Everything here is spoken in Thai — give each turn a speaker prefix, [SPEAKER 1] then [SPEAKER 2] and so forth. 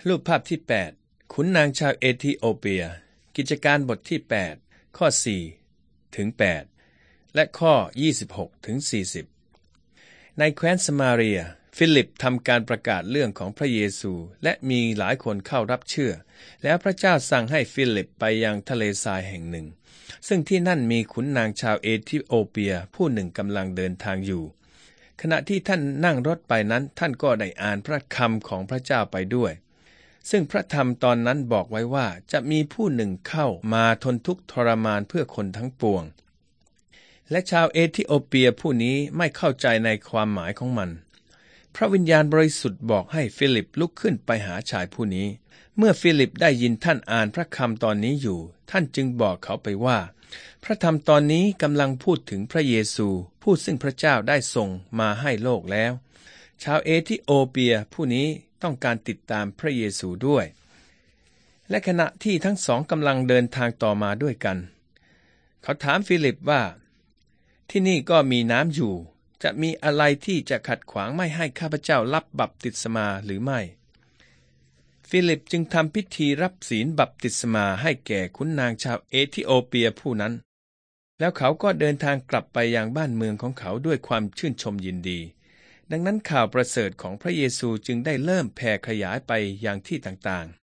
[SPEAKER 1] รูปภาพที่8ขุนนางชาวเอธิโอเปียกิจการบทที่8ข้อ4ถึง8และข้อ26ถึง40ในแคว้นสมาเรียฟิลิปทำการประกาศเรื่องของพระเยซูและมีหลายคนเข้ารับเชื่อแล้วพระเจ้าสั่งให้ฟิลิปไปยังทะเลทรายแห่งหนึ่งซึ่งที่นั่นมีขุนนางชาวเอธิโอเปียผู้หนึ่งกำลังเดินทางอยู่ขณะที่ท่านนั่งรถไปนั้นท่านก็ได้อ่านพระคำของพระเจ้าไปด้วยซึ่งพระธรรมตอนนั้นบอกไว้ว่าจะมีผู้หนึ่งเข้ามาทนทุกข์ทรมานเพื่อคนทั้งปวงและชาวเอธิโอเปียผู้นี้ไม่เข้าใจในความหมายของมันพระวิญญาณบริสุทธิ์บอกให้ฟิลิปลุกขึ้นไปหาชายผู้นี้เมื่อฟิลิปได้ยินท่านอ่านพระคำตอนนี้อยู่ท่านจึงบอกเขาไปว่าพระธรรมตอนนี้กำลังพูดถึงพระเยซูผู้ซึ่งพระเจ้าได้ส่งมาให้โลกแล้วชาวเอธิโอเปียผู้นี้ต้องการติดตามพระเยซูด้วยและขณะที่ทั้งสองกำลังเดินทางต่อมาด้วยกันเขาถามฟิลิปว่าที่นี่ก็มีน้ำอยู่จะมีอะไรที่จะขัดขวางไม่ให้ข้าพเจ้ารับบัพติศมาหรือไม่ฟิลิปจึงทำพิธีรับศีลบัพติศมาให้แก่ขุนนางชาวเอธิโอเปียผู้นั้นแล้วเขาก็เดินทางกลับไปยังบ้านเมืองของเขาด้วยความชื่นชมยินดีดังนั้นข่าวประเสริฐของพระเยซูจึงได้เริ่มแผ่ขยายไปยังที่ต่างๆ